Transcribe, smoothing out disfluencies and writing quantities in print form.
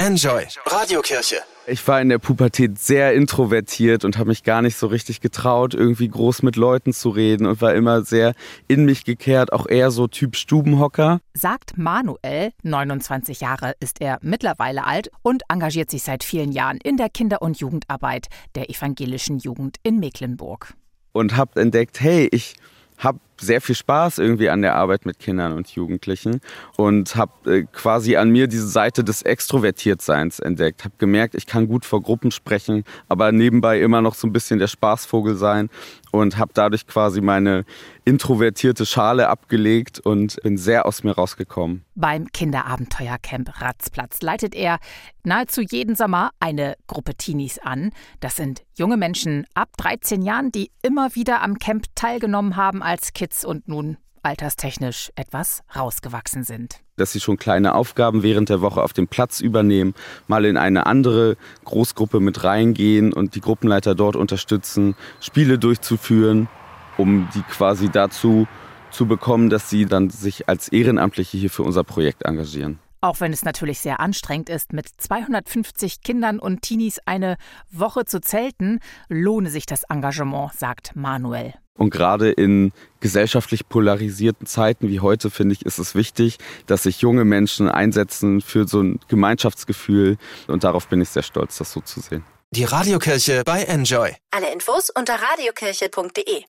Enjoy Radiokirche. Ich war in der Pubertät sehr introvertiert und habe mich gar nicht so richtig getraut, irgendwie groß mit Leuten zu reden und war immer sehr in mich gekehrt, auch eher so Typ Stubenhocker. Sagt Manuel, 29 Jahre ist er mittlerweile alt und engagiert sich seit vielen Jahren in der Kinder- und Jugendarbeit der evangelischen Jugend in Mecklenburg. Und habe entdeckt, hey, ich habe sehr viel Spaß irgendwie an der Arbeit mit Kindern und Jugendlichen und habe quasi an mir diese Seite des Extrovertiertseins entdeckt. Habe gemerkt, ich kann gut vor Gruppen sprechen, aber nebenbei immer noch so ein bisschen der Spaßvogel sein und habe dadurch quasi meine introvertierte Schale abgelegt und bin sehr aus mir rausgekommen. Beim Kinderabenteuercamp Ratzplatz leitet er nahezu jeden Sommer eine Gruppe Teenies an. Das sind junge Menschen ab 13 Jahren, die immer wieder am Camp teilgenommen haben als Kids und nun alterstechnisch etwas rausgewachsen sind. Dass sie schon kleine Aufgaben während der Woche auf dem Platz übernehmen, mal in eine andere Großgruppe mit reingehen und die Gruppenleiter dort unterstützen, Spiele durchzuführen, um die quasi dazu zu bekommen, dass sie dann sich als Ehrenamtliche hier für unser Projekt engagieren. Auch wenn es natürlich sehr anstrengend ist, mit 250 Kindern und Teenies eine Woche zu zelten, lohne sich das Engagement, sagt Manuel. Und gerade in gesellschaftlich polarisierten Zeiten wie heute, finde ich, ist es wichtig, dass sich junge Menschen einsetzen für so ein Gemeinschaftsgefühl. Und darauf bin ich sehr stolz, das so zu sehen. Die Radiokirche bei Enjoy. Alle Infos unter radiokirche.de.